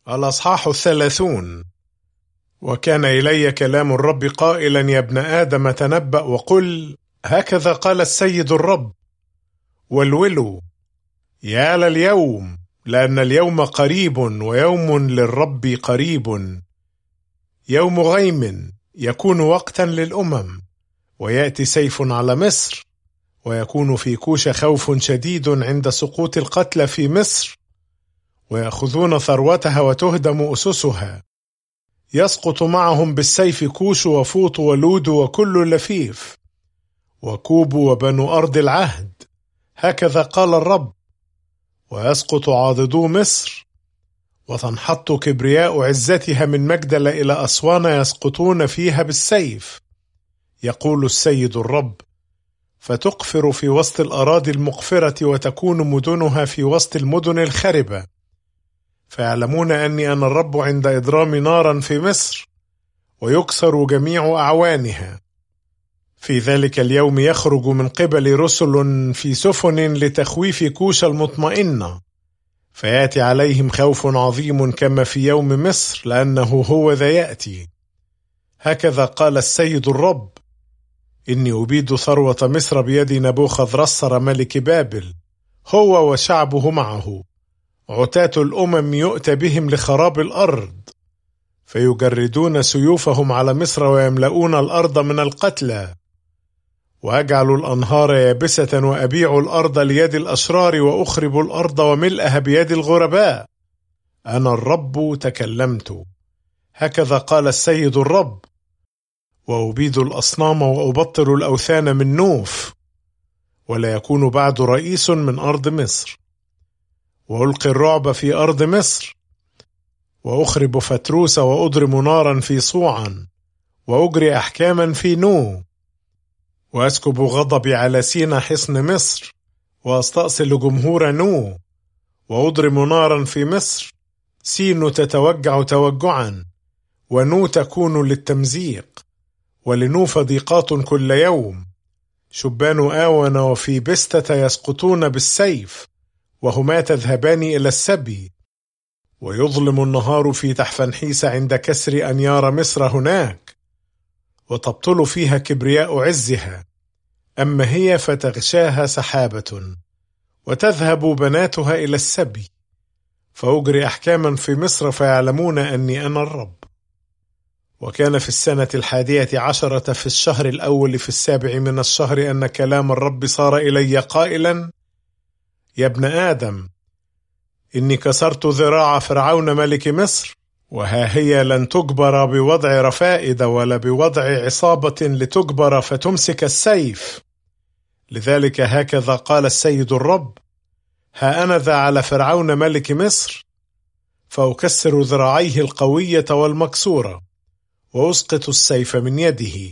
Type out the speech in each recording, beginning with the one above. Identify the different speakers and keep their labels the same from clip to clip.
Speaker 1: الأصحاح 30. وكان إلي كلام الرب قائلا: يا ابن آدم تنبأ وقل: هكذا قال السيد الرب، والولوا يا لليوم، لأن اليوم قريب، ويوم للرب قريب، يوم غيم، يكون وقتا للأمم، ويأتي سيف على مصر، ويكون في كوش خوف شديد عند سقوط القتلى في مصر، ويأخذون ثروتها وتهدم أسسها، يسقط معهم بالسيف كوش وفوط ولود وكل لفيف، وكوب وبنو أرض العهد، هكذا قال الرب، ويسقط عاضدو مصر، وتنحط كبرياء عزتها من مجدل إلى أسوان، يسقطون فيها بالسيف، يقول السيد الرب، فتقفر في وسط الأراضي المقفرة، وتكون مدنها في وسط المدن الخربة، فيعلمون أني أنا الرب عند إضرام نارا في مصر، ويكسر جميع أعوانها. في ذلك اليوم يخرج من قبل رسل في سفن لتخويف كوش المطمئنة، فيأتي عليهم خوف عظيم كما في يوم مصر، لأنه هو ذا يأتي. هكذا قال السيد الرب: إني أبيد ثروة مصر بيد نبوخذرصر ملك بابل، هو وشعبه معه، عتاة الأمم يؤتى بهم لخراب الأرض، فيجردون سيوفهم على مصر، ويملؤون الأرض من القتلى، وأجعل الأنهار يابسة، وأبيع الأرض ليد الأشرار، وأخرب الأرض وملئها بيد الغرباء. أنا الرب تكلمت، هكذا قال السيد الرب، وأبيد الأصنام وأبطل الأوثان من نوف، ولا يكون بعد رئيس من أرض مصر، وألقي الرعب في أرض مصر، وأخرب فتروس، وأضرم نارا في صوعا، وأجري أحكاما في نو، وأسكب غضبي على سينا حصن مصر، وأستأصل جمهور نو، وأضرم نارا في مصر، سين تتوجع توجعا، ونو تكون للتمزيق، ولنوف ضيقات كل يوم، شبان آون وفي بستة يسقطون بالسيف، وهما تذهبان إلى السبي، ويظلم النهار في تحفنحيس عند كسر أنيار مصر هناك، وتبطل فيها كبرياء عزها، أما هي فتغشاها سحابة، وتذهب بناتها إلى السبي، فأجري أحكاما في مصر، فيعلمون أني أنا الرب. وكان في السنة 11 في الشهر الأول في 7 من الشهر أن كلام الرب صار إلي قائلا: يا ابن آدم، إني كسرت ذراع فرعون ملك مصر، وها هي لن تجبر بوضع رفائد ولا بوضع عصابة لتجبر فتمسك السيف. لذلك هكذا قال السيد الرب: ها أنا ذا على فرعون ملك مصر، فأكسر ذراعيه القوية والمكسورة، وأسقط السيف من يده،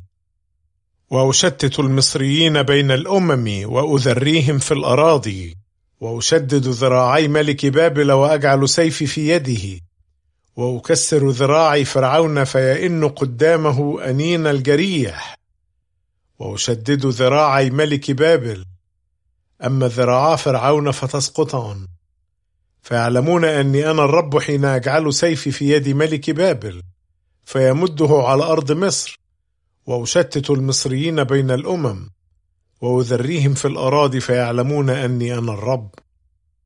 Speaker 1: وأشتت المصريين بين الأمم، وأذريهم في الأراضي، وأشدد ذراعي ملك بابل، وأجعل سيفي في يده، وأكسر ذراعي فرعون فيئن قدامه أنين الجريح، وأشدد ذراعي ملك بابل، أما ذراعا فرعون فتسقطان، فيعلمون أني أنا الرب حين أجعل سيفي في يد ملك بابل، فيمده على أرض مصر، وأشتت المصريين بين الأمم، وأذريهم في الأراضي، فيعلمون أني أنا الرب.